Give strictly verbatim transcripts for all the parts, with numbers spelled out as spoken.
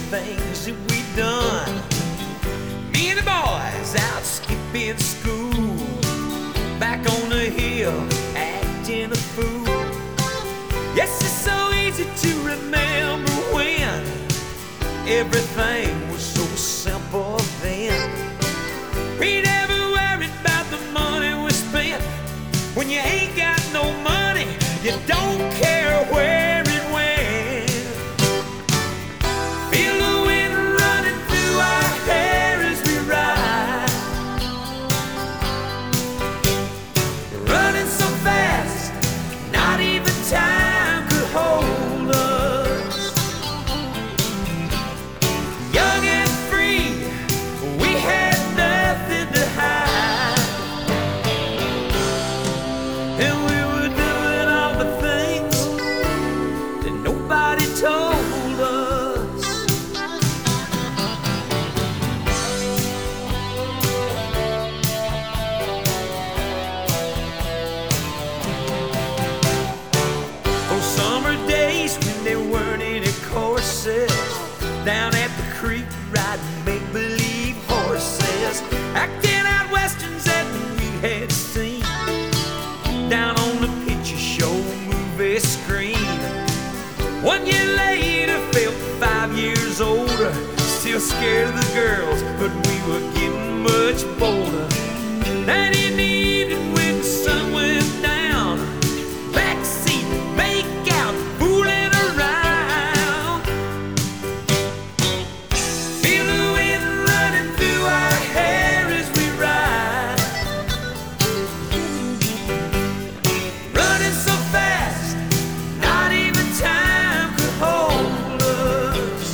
things that we done. Me and the boys out skipping school, back on the hill acting a fool. Yes, it's so easy to remember when everything was so simple then. We never worried about the money we spent. When you ain't got no money, you don't care where it went. Feel the wind running through our hair as we ride, running so fast, not even time could hold us. Young and free, we had nothing to hide, and we were doing all the things that nobody told us. On summer days when there weren't any courses, down at the creek riding make-believe horses, acting out westerns that we had seen down on the picture show movie screen. One year later, felt five years older, still scared of the girls, but we were getting much bolder. That in the evening when the sun went down, backseat, make out, fooling around. Feel the wind running through our hair as we ride, running so fast, not even time could hold us.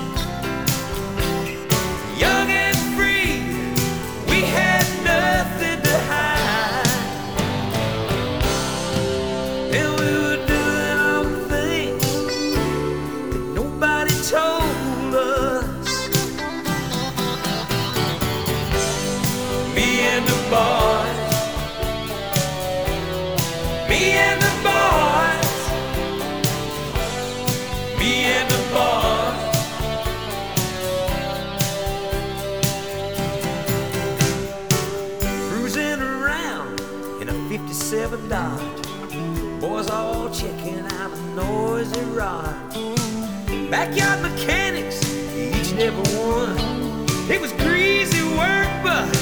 Young and free, we had nothing to hide, and we were doing all the things that nobody told us. Me and the boys, me and the boys, me and the boys. Cruising around in a fifty-seven Dodge, boys all checking out a noisy rod. Backyard mechanics, each and every one. It was greasy work, but